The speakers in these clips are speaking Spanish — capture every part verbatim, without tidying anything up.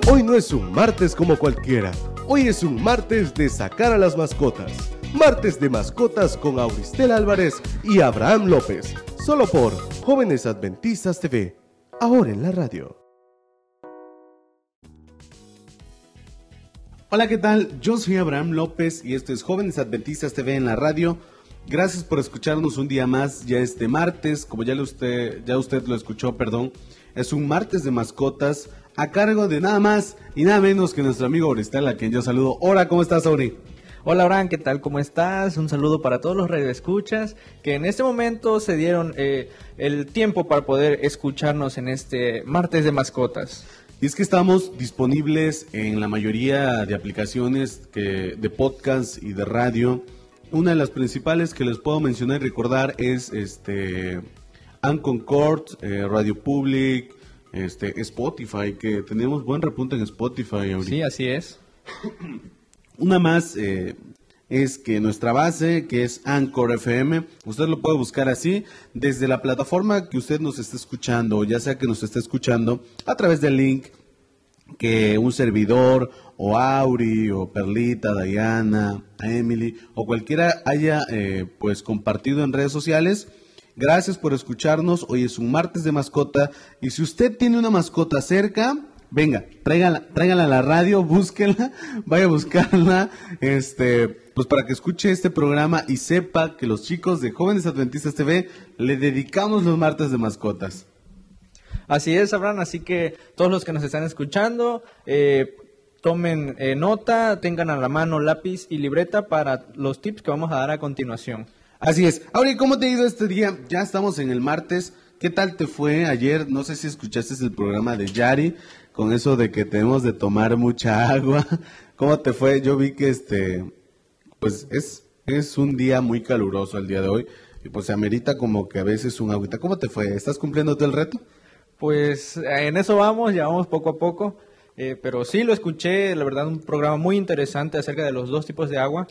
Hoy no es un martes como cualquiera. Hoy es un martes de sacar a las mascotas. Martes de mascotas con Auristel Álvarez y Abraham López. Solo por Jóvenes Adventistas T V. Ahora en la radio. Hola, ¿qué tal? Yo soy Abraham López y esto es Jóvenes Adventistas T V en la radio. Gracias por escucharnos un día más, ya este martes, como ya, le usted, ya usted lo escuchó, perdón. Es un martes de mascotas a cargo de nada más y nada menos que nuestro amigo Auristel, a quien yo saludo. Hola, ¿cómo estás, Auri? Hola, Abraham, ¿qué tal? ¿Cómo estás? Un saludo para todos los radioescuchas que en este momento se dieron eh, el tiempo para poder escucharnos en este martes de mascotas. Y es que estamos disponibles en la mayoría de aplicaciones que, de podcast y de radio. Una de las principales que les puedo mencionar y recordar es este Anchor, eh, Radio Public, este Spotify, que tenemos buen repunte en Spotify ahorita. Sí, así es. Una más eh, es que nuestra base, que es Anchor F M, usted lo puede buscar así desde la plataforma que usted nos esté escuchando, ya sea que nos esté escuchando a través del link que un servidor o Auri o Perlita, Diana, Emily o cualquiera haya eh, pues compartido en redes sociales. Gracias por escucharnos. Hoy es un martes de mascota y si usted tiene una mascota cerca, venga, tráigala, tráigala a la radio, búsquenla, vaya a buscarla, este, pues para que escuche este programa y sepa que los chicos de Jóvenes Adventistas T V le dedicamos los martes de mascotas. Así es, Abraham, así que todos los que nos están escuchando, eh, tomen eh, nota, tengan a la mano lápiz y libreta para los tips que vamos a dar a continuación. Así es. Ahora, ¿cómo te ha ido este día? Ya estamos en el martes. ¿Qué tal te fue ayer? No sé si escuchaste el programa de Yari, con eso de que tenemos de tomar mucha agua. ¿Cómo te fue? Yo vi que este, pues es, es un día muy caluroso el día de hoy, y pues se amerita como que a veces un agüita. ¿Cómo te fue? ¿Estás cumpliendo todo el reto? Pues en eso vamos, ya vamos poco a poco, eh, pero sí lo escuché, la verdad, un programa muy interesante acerca de los dos tipos de agua,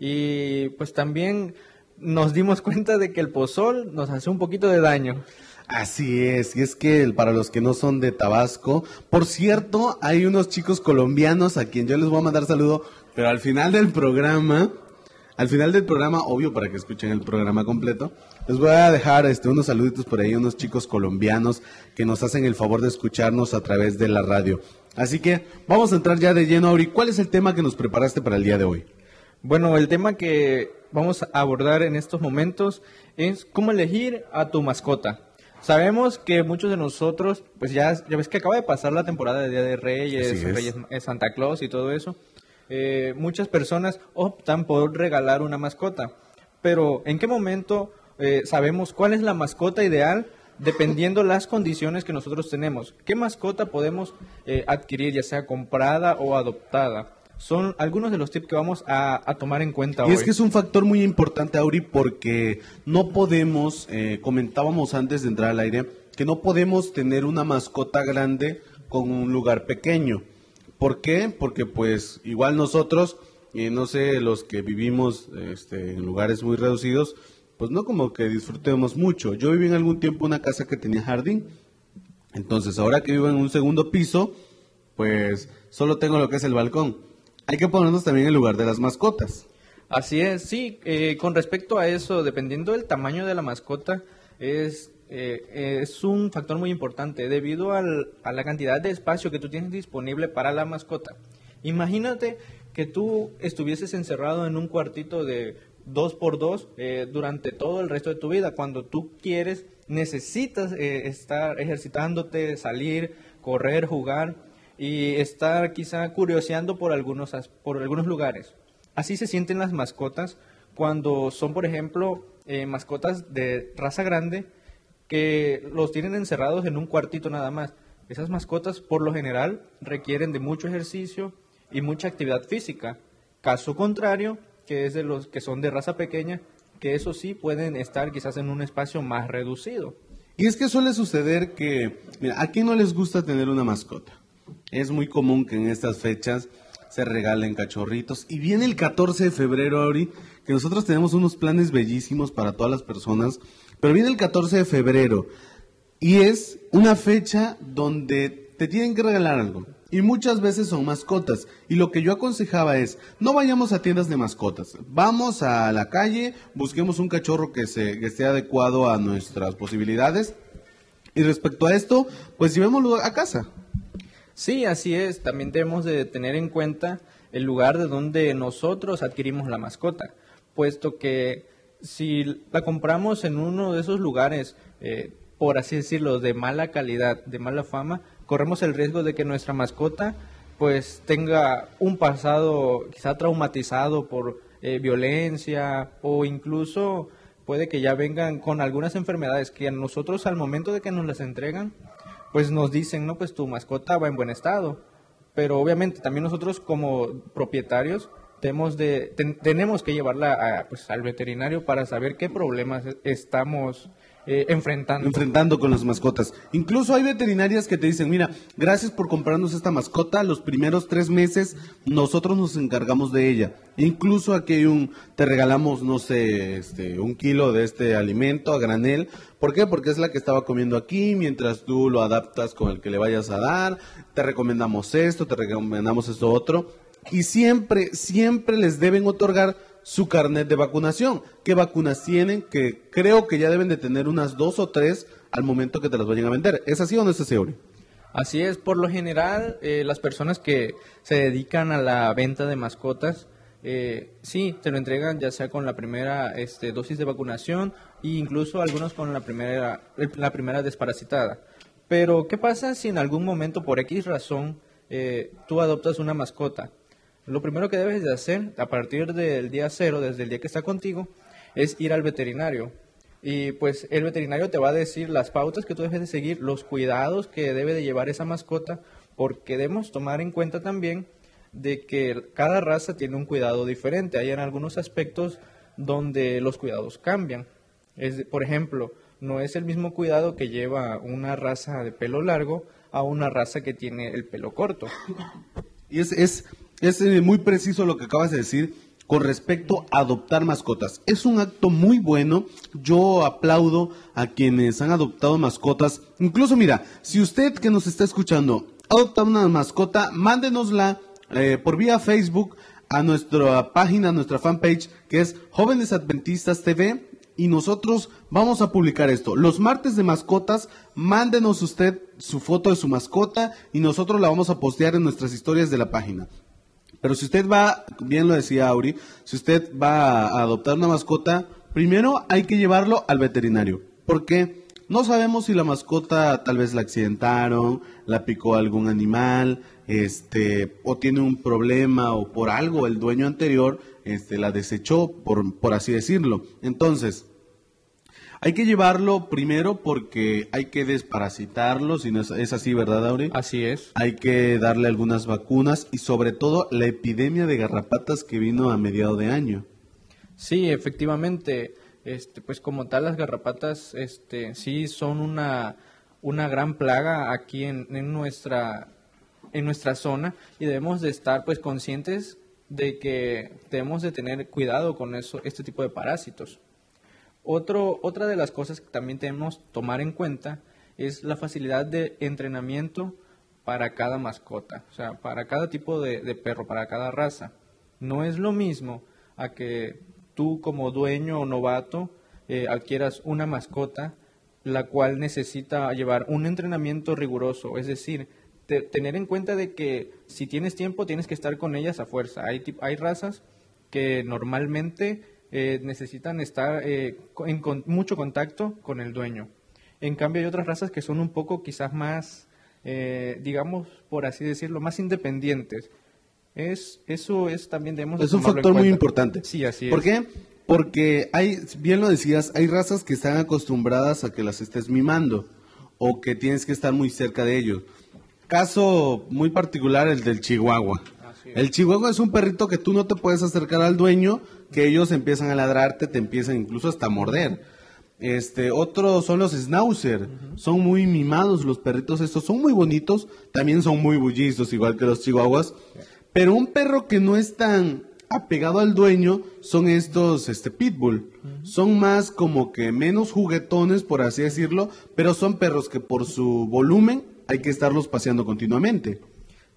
y pues también nos dimos cuenta de que el pozol nos hace un poquito de daño. Así es, y es que para los que no son de Tabasco, por cierto, hay unos chicos colombianos a quien yo les voy a mandar saludo, pero al final del programa, al final del programa, obvio para que escuchen el programa completo, les voy a dejar este, unos saluditos por ahí, unos chicos colombianos que nos hacen el favor de escucharnos a través de la radio. Así que vamos a entrar ya de lleno, Auri. ¿Cuál es el tema que nos preparaste para el día de hoy? Bueno, el tema que vamos a abordar en estos momentos es cómo elegir a tu mascota. Sabemos que muchos de nosotros, pues ya, ya ves que acaba de pasar la temporada de Día de Reyes, Reyes Santa Claus y todo eso. Eh, muchas personas optan por regalar una mascota, pero ¿en qué momento eh, sabemos cuál es la mascota ideal dependiendo las condiciones que nosotros tenemos? ¿Qué mascota podemos eh, adquirir, ya sea comprada o adoptada? Son algunos de los tips que vamos a, a tomar en cuenta hoy. Y es que es un factor muy importante, Auri, porque no podemos, eh, comentábamos antes de entrar al aire, que no podemos tener una mascota grande con un lugar pequeño. ¿Por qué? Porque pues igual nosotros, eh, no sé, los que vivimos este, en lugares muy reducidos, pues no como que disfrutemos mucho. Yo viví en algún tiempo en una casa que tenía jardín, entonces ahora que vivo en un segundo piso, pues solo tengo lo que es el balcón. Hay que ponernos también en el lugar de las mascotas. Así es, sí, eh, con respecto a eso, dependiendo del tamaño de la mascota, es, eh, es un factor muy importante debido al, a la cantidad de espacio que tú tienes disponible para la mascota. Imagínate que tú estuvieses encerrado en un cuartito de dos por dos eh, durante todo el resto de tu vida. Cuando tú quieres, necesitas eh, estar ejercitándote, salir, correr, jugar y estar quizá curioseando por algunos, por algunos lugares. Así se sienten las mascotas cuando son, por ejemplo, eh, mascotas de raza grande que los tienen encerrados en un cuartito nada más. Esas mascotas, por lo general, requieren de mucho ejercicio y mucha actividad física. Caso contrario, que es de los que son de raza pequeña, que eso sí pueden estar quizás en un espacio más reducido. Y es que suele suceder que, mira, ¿a quién no les gusta tener una mascota? Es muy común que en estas fechas se regalen cachorritos. Y viene el catorce de febrero, Auri, que nosotros tenemos unos planes bellísimos para todas las personas. Pero viene el catorce de febrero y es una fecha donde te tienen que regalar algo. y muchas veces son mascotas. Y lo que yo aconsejaba es, no vayamos a tiendas de mascotas, vamos a la calle, busquemos un cachorro que, se, que esté adecuado a nuestras posibilidades. Y respecto a esto, pues llevémoslo a casa. Sí, así es. También debemos de tener en cuenta el lugar de donde nosotros adquirimos la mascota, puesto que si la compramos en uno de esos lugares, eh, por así decirlo, de mala calidad, de mala fama, corremos el riesgo de que nuestra mascota pues tenga un pasado quizá traumatizado por eh, violencia, o incluso puede que ya vengan con algunas enfermedades que a nosotros al momento de que nos las entregan, pues nos dicen, no, pues tu mascota va en buen estado. Pero obviamente también nosotros como propietarios tenemos, de, ten, tenemos que llevarla a, pues, al veterinario para saber qué problemas estamos eh, enfrentando. Enfrentando con las mascotas. Incluso hay veterinarias que te dicen, mira, gracias por comprarnos esta mascota, los primeros tres meses nosotros nos encargamos de ella. Incluso aquí hay un, te regalamos, no sé, este, un kilo de este alimento a granel. ¿Por qué? Porque es la que estaba comiendo aquí, mientras tú lo adaptas con el que le vayas a dar, te recomendamos esto, te recomendamos esto otro. Y siempre, siempre les deben otorgar su carnet de vacunación. ¿Qué vacunas tienen? Que creo que ya deben de tener unas dos o tres al momento que te las vayan a vender. ¿Es así o no es así, Auri? Así es. Por lo general, eh, las personas que se dedican a la venta de mascotas, eh, sí, te lo entregan ya sea con la primera este, dosis de vacunación e incluso algunos con la primera, la primera desparasitada. Pero, ¿qué pasa si en algún momento, por X razón, eh, tú adoptas una mascota? Lo primero que debes de hacer a partir del día cero, desde el día que está contigo, es ir al veterinario. Y pues el veterinario te va a decir las pautas que tú debes de seguir, los cuidados que debe de llevar esa mascota, porque debemos tomar en cuenta también de que cada raza tiene un cuidado diferente. Hay en algunos aspectos donde los cuidados cambian. Es, por ejemplo, no es el mismo cuidado que lleva una raza de pelo largo a una raza que tiene el pelo corto. Y es... es... Es muy preciso lo que acabas de decir con respecto a adoptar mascotas. Es un acto muy bueno. Yo aplaudo a quienes han adoptado mascotas. Incluso, mira, si usted que nos está escuchando adopta una mascota, mándenosla eh, por vía Facebook a nuestra página, a nuestra fanpage, que es Jóvenes Adventistas T V. Y nosotros vamos a publicar esto. Los martes de mascotas, mándenos usted su foto de su mascota y nosotros la vamos a postear en nuestras historias de la página. Pero si usted va, bien lo decía Auri, si usted va a adoptar una mascota, primero hay que llevarlo al veterinario. Porque no sabemos si la mascota tal vez la accidentaron, la picó algún animal, este, o tiene un problema o por algo el dueño anterior este, la desechó, por, por así decirlo. Entonces, hay que llevarlo primero porque hay que desparasitarlo, si no es, es así, ¿verdad, Auri? Así es. Hay que darle algunas vacunas y sobre todo la epidemia de garrapatas que vino a mediados de año. Sí, efectivamente, este, pues como tal las garrapatas este, sí son una, una gran plaga aquí en, en, nuestra, en nuestra zona y debemos de estar pues conscientes de que debemos de tener cuidado con eso, este tipo de parásitos. Otro, otra de las cosas que también tenemos que tomar en cuenta es la facilidad de entrenamiento para cada mascota, o sea, para cada tipo de, de perro, para cada raza. No es lo mismo a que tú como dueño o novato eh, adquieras una mascota la cual necesita llevar un entrenamiento riguroso, es decir, te, tener en cuenta de que si tienes tiempo tienes que estar con ellas a fuerza. Hay, hay razas que normalmente Eh, necesitan estar eh, en con, mucho contacto con el dueño. En cambio hay otras razas que son un poco quizás más, eh, digamos, por así decirlo, más independientes. Es, eso es también debemos Es un factor muy importante. Sí, así es. ¿Por qué? Porque hay, bien lo decías, hay razas que están acostumbradas a que las estés mimando o que tienes que estar muy cerca de ellos. Caso muy particular el del Chihuahua. El Chihuahua es un perrito que tú no te puedes acercar al dueño, que ellos empiezan a ladrarte, te empiezan incluso hasta a morder. Este, otros son los Schnauzer, uh-huh. Son muy mimados los perritos estos, son muy bonitos, también son muy bullizos, igual que los chihuahuas. Pero un perro que no es tan apegado al dueño son estos este, pitbull. Uh-huh. Son más como que menos juguetones, por así decirlo, pero son perros que por su volumen hay que estarlos paseando continuamente.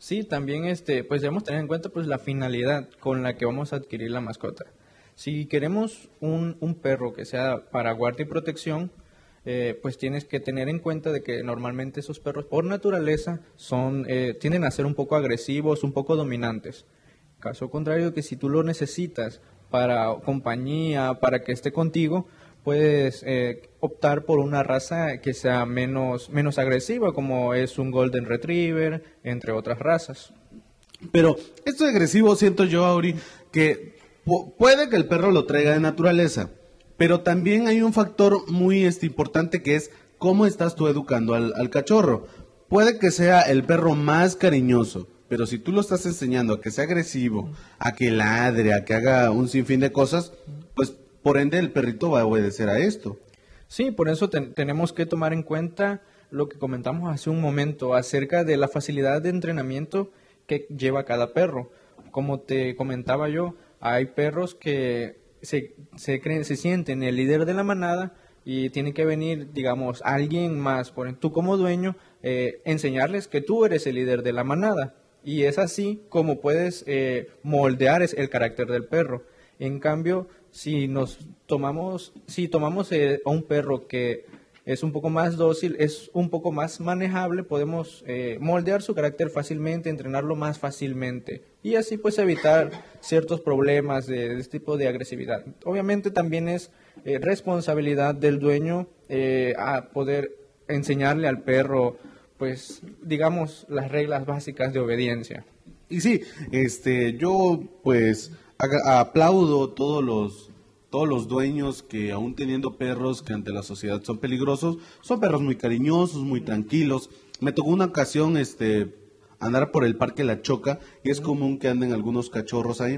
Sí, también este, pues debemos tener en cuenta pues la finalidad con la que vamos a adquirir la mascota. Si queremos un, un perro que sea para guardia y protección, eh, pues tienes que tener en cuenta de que normalmente esos perros por naturaleza son, eh, tienden a ser un poco agresivos, un poco dominantes. Caso contrario, que si tú lo necesitas para compañía, para que esté contigo, puedes eh, optar por una raza que sea menos, menos agresiva, como es un Golden Retriever, entre otras razas. Pero esto de agresivo siento yo, Auri, que pu- puede que el perro lo traiga de naturaleza, pero también hay un factor muy este, importante que es cómo estás tú educando al, al cachorro. Puede que sea el perro más cariñoso, pero si tú lo estás enseñando a que sea agresivo, a que ladre, a que haga un sinfín de cosas, pues por ende el perrito va a obedecer a esto. Sí, por eso ten- tenemos que tomar en cuenta lo que comentamos hace un momento acerca de la facilidad de entrenamiento que lleva cada perro. Como te comentaba yo, hay perros que se, se creen, se sienten el líder de la manada y tiene que venir, digamos, alguien más, por ejemplo, tú como dueño, eh, enseñarles que tú eres el líder de la manada. Y es así como puedes eh, moldear es- el carácter del perro. En cambio, si nos tomamos, si tomamos eh, a un perro que es un poco más dócil, es un poco más manejable, podemos eh, moldear su carácter fácilmente, entrenarlo más fácilmente y así pues evitar ciertos problemas de, de este tipo de agresividad. Obviamente también es eh, responsabilidad del dueño eh, a poder enseñarle al perro, pues digamos, las reglas básicas de obediencia. Y sí, este, yo pues aga- aplaudo todos los todos los dueños que aún teniendo perros que ante la sociedad son peligrosos, son perros muy cariñosos, muy tranquilos. Me tocó una ocasión este andar por el Parque La Choca y es común que anden algunos cachorros ahí.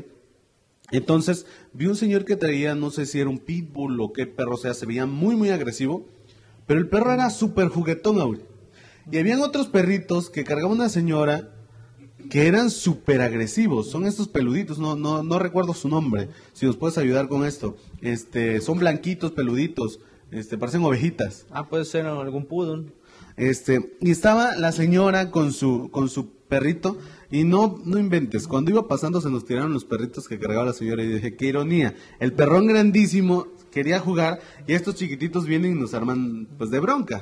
Entonces vi un señor que traía, no sé si era un pitbull o qué perro sea, se veía muy muy agresivo, pero el perro era súper juguetón, Auri. Y habían otros perritos que cargaba una señora que eran súper agresivos, son estos peluditos, no, no, no recuerdo su nombre, si nos puedes ayudar con esto, este, son blanquitos, peluditos, este, parecen ovejitas, Ah, puede ser algún poodle. este, y estaba la señora con su, con su perrito, y no, no inventes, cuando iba pasando se nos tiraron los perritos que cargaba la señora, y dije, qué ironía, el perrón grandísimo quería jugar, y estos chiquititos vienen y nos arman, pues, de bronca.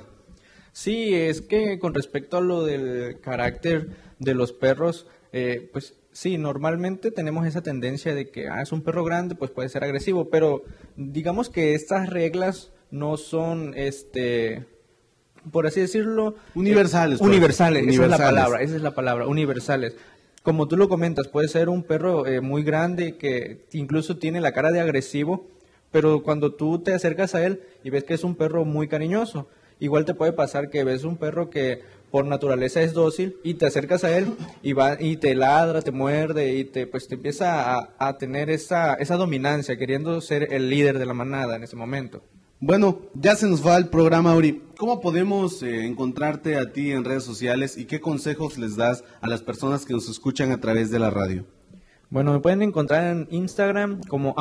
Sí, es que con respecto a lo del carácter de los perros, eh, pues sí, normalmente tenemos esa tendencia de que ah, es un perro grande, pues puede ser agresivo, pero digamos que estas reglas no son, este, por así decirlo, Universales, eh, pues. universales, esa es la Universales. palabra, esa es la palabra, universales. Como tú lo comentas, puede ser un perro eh, muy grande que incluso tiene la cara de agresivo, pero cuando tú te acercas a él y ves que es un perro muy cariñoso, igual te puede pasar que ves un perro que por naturaleza es dócil y te acercas a él y va y te ladra, te muerde y te pues te empieza a, a tener esa, esa dominancia, queriendo ser el líder de la manada en ese momento. Bueno, ya se nos va el programa, Auri. ¿Cómo podemos eh, encontrarte a ti en redes sociales y qué consejos les das a las personas que nos escuchan a través de la radio? Bueno, me pueden encontrar en Instagram como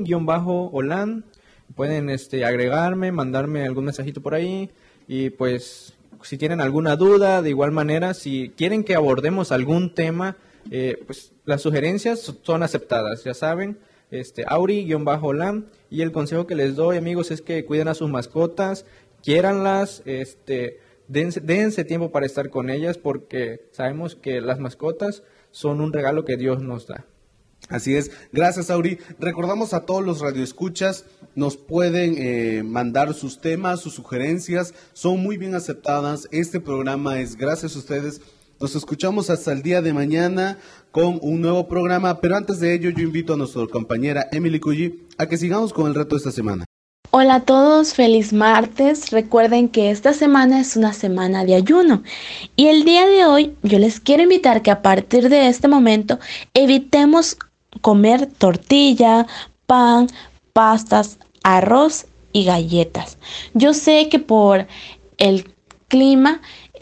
Auri-Olan. Pueden este, agregarme, mandarme algún mensajito por ahí y pues si tienen alguna duda, de igual manera, si quieren que abordemos algún tema, eh, pues las sugerencias son aceptadas, ya saben, este, Auri-Olan. Y el consejo que les doy, amigos, es que cuiden a sus mascotas, quiéranlas, este, dense, dense tiempo para estar con ellas porque sabemos que las mascotas son un regalo que Dios nos da. Así es, gracias Auri. Recordamos a todos los radioescuchas, nos pueden eh, mandar sus temas, sus sugerencias, son muy bien aceptadas. Este programa es gracias a ustedes. Nos escuchamos hasta el día de mañana con un nuevo programa, pero antes de ello yo invito a nuestra compañera Emily Cuyi a que sigamos con el reto de esta semana. Hola a todos, feliz martes. Recuerden que esta semana es una semana de ayuno y el día de hoy yo les quiero invitar que a partir de este momento evitemos comer tortilla, pan, pastas, arroz y galletas. Yo sé que por el clima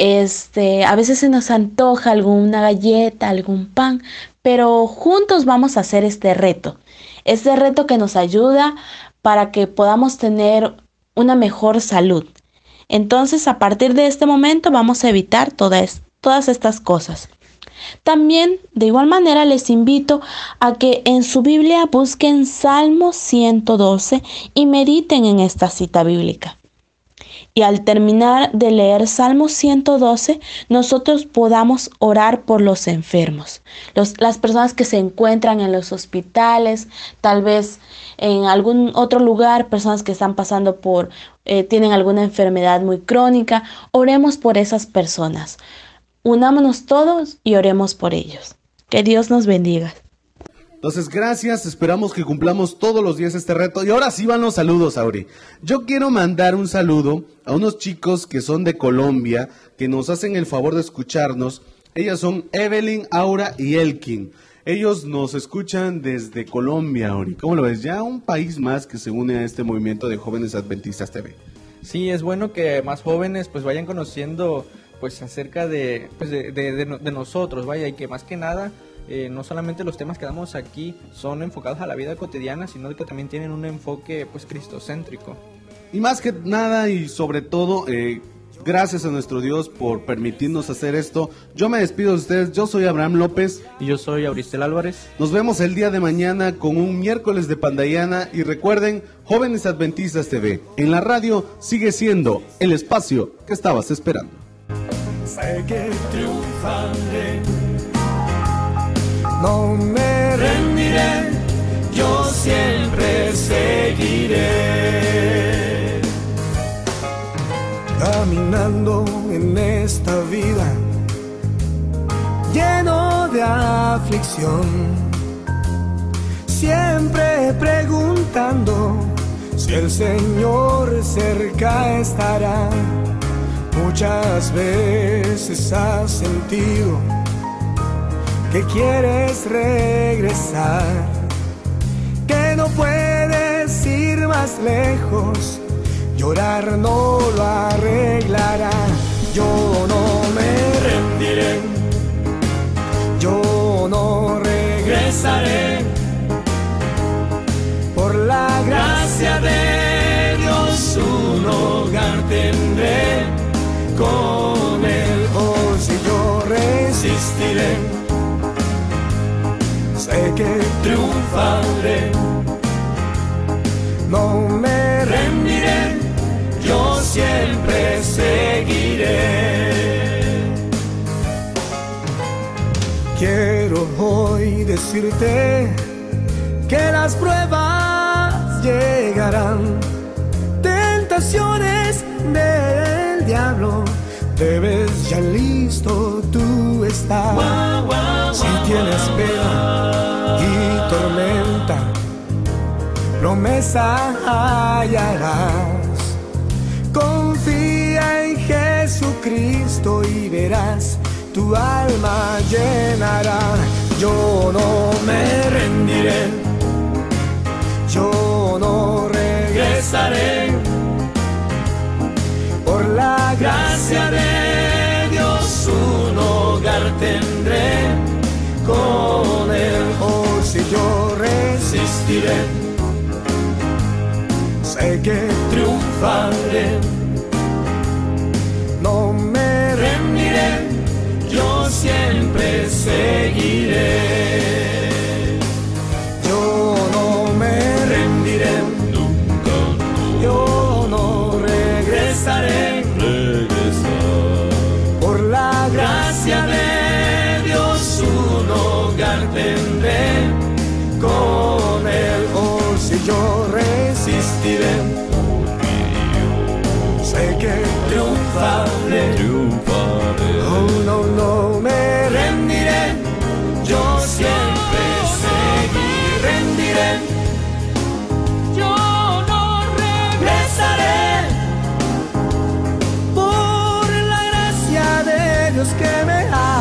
este, a veces se nos antoja alguna galleta, algún pan, pero juntos vamos a hacer este reto. Este reto que nos ayuda para que podamos tener una mejor salud. Entonces, a partir de este momento vamos a evitar todas, todas estas cosas. También, de igual manera, les invito a que en su Biblia busquen Salmo ciento doce y mediten en esta cita bíblica. Y al terminar de leer Salmo ciento doce, nosotros podamos orar por los enfermos, los, las personas que se encuentran en los hospitales, tal vez en algún otro lugar, personas que están pasando por, eh, tienen alguna enfermedad muy crónica. Oremos por esas personas. Unámonos todos y oremos por ellos. Que Dios nos bendiga. Entonces, gracias, esperamos que cumplamos todos los días este reto. Y ahora sí van los saludos, Auri. Yo quiero mandar un saludo a unos chicos que son de Colombia, que nos hacen el favor de escucharnos. Ellas son Evelyn, Aura y Elkin. Ellos nos escuchan desde Colombia, Auri. ¿Cómo lo ves? Ya un país más que se une a este movimiento de Jóvenes Adventistas T V. Sí, es bueno que más jóvenes pues vayan conociendo pues acerca de, pues, de, de, de, de nosotros, vaya, y que más que nada... Eh, no solamente los temas que damos aquí son enfocados a la vida cotidiana, sino que también tienen un enfoque pues cristocéntrico. Y más que nada y sobre todo, eh, gracias a nuestro Dios por permitirnos hacer esto. Yo me despido de ustedes, yo soy Abraham López. Y yo soy Auristel Álvarez. Nos vemos el día de mañana con un miércoles de Pandayana. Y recuerden, Jóvenes Adventistas T V, en la radio sigue siendo el espacio que estabas esperando. Sé que triunfaré. No me rendiré, yo siempre seguiré. Caminando en esta vida, lleno de aflicción, siempre preguntando si el Señor cerca estará. Muchas veces has sentido que quieres regresar, que no puedes ir más lejos, llorar no lo arreglará. Yo no me rendiré, yo no regresaré, por la gracia de Dios un hogar tendré, con él oh si yo resistiré. Sé que triunfaré, no me rendiré, yo siempre seguiré. Quiero hoy decirte que las pruebas llegarán, tentaciones del diablo, debes ya listo tú estar. Wow, wow, si tienes pena y tormenta, promesa hallarás. Confía en Jesucristo y verás, tu alma llenará. Yo no me rendiré, yo no regresaré, por la gracia de Dios un hogar tendré, con él oh si yo resistiré. Sé que triunfaré, no me rendiré, yo siempre seguiré. Yo no me rendiré, nunca, yo no regresaré, por la gracia de Dios un hogar tendré, con él oh si yo resistiré. Sé que triunfaré, triunfaré. Oh no, no me rendiré, yo siempre seguiré. Rendiré, yo no regresaré, por la gracia de Dios que me ha